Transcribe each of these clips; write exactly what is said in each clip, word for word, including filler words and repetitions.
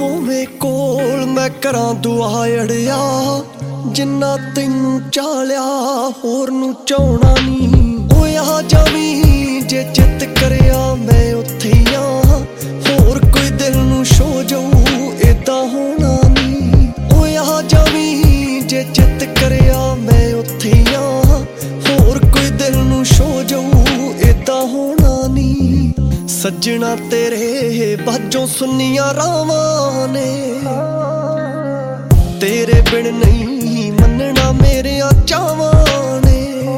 ਹੋਵੇ ਕੋਲ मैं करा दुआ अड़िया जिन्ना तैनू चालिया होर नू चाहना नी। ओए आ जावी जे चित करिया मैं उत्थे ही आ होर कोई दिल नू छो जाऊ इदा होना नी। ओए आ जावी जे चित करिया मैं उत्थे ही आ होर कोई दिल नू छो जाऊ इदा होना नी। सजना तेरे बाजों सुनिया रावां ने तेरे बिन नहीं मनना मेरे चावां ने।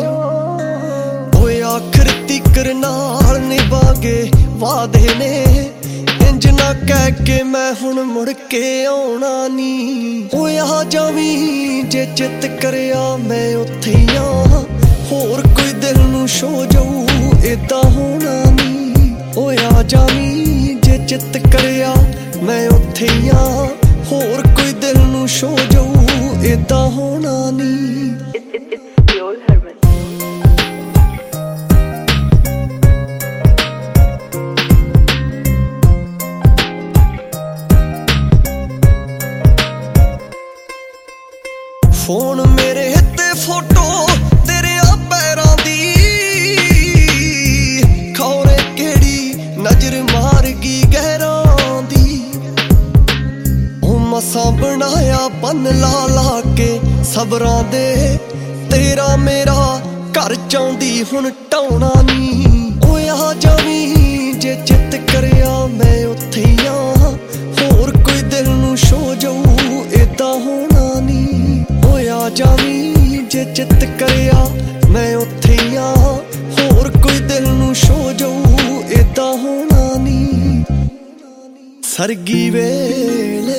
ओए आखिर तिकर नाल निभागे वादे ने इंज ना कह के मैं हुण मुड़ के आउणा नी। ओए आ जावी जे चित करिया मैं उत्थे ही आ होर कोई दिल नू छो जाऊ इदा होना नी। ओए आ जावी जे चित करिया मैं उत्थे ही आ होर कोई दिल नू छो जाऊ इदा होना नी। फोन मेरे ते फोटो तेरे आ पैरां दी खौरे केड़ी नजर मार गई गहरां दी। मसां बनाया बन ला ला के सबरां दे तेरा मेरा घर चाहुंदी हुण ढाउणा नी। ओए आ जावी जे चित करिया मैं उत्थे ही आ होर कोई दिल नू छो जाऊ इदा होना नी। ओए आ जावी जे चित करिया मैं उत्थे ही आ होर कोई दिल नू छो जाऊ इदा होना नी। सरगी वेले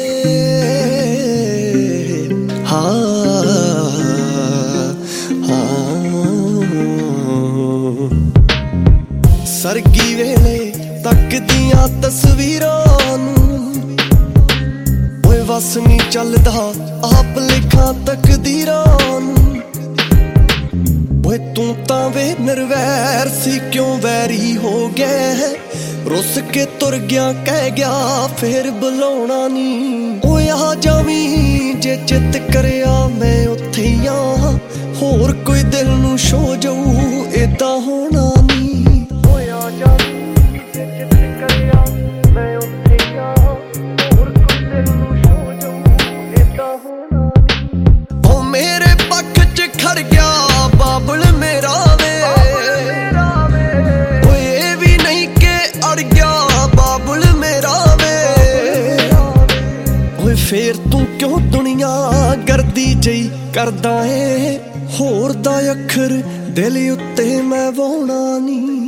सरगी वेले तकदियां तस्वीरां नू ओए वस नी चलदा आप लिखा तकदीरां नू। ओए तू तां वे निर्वैर सी क्यों वैरी हो गया रुस के तुर गया कह गया फिर बुलाउणा नी। ओए आ जावी जे चित करिया मैं उत्थे ही आ होर कोई दिल नू छो जाऊ इदा होना नी। ओए आ जावी जे चित करिया मैं उत्थे ही आ होर कोई दिल नू छो जाऊ इदा होना नी। ओ मेरे पक्ष च खड़ गया बाबल मेरा वे ओए भी नहीं के अड़ गया बाबुल मेरा वे। ओए फेर तू क्यों दुनिया गर्दी जई करदा है होर दा अखर दिल उत्ते मैं वाउणा नी।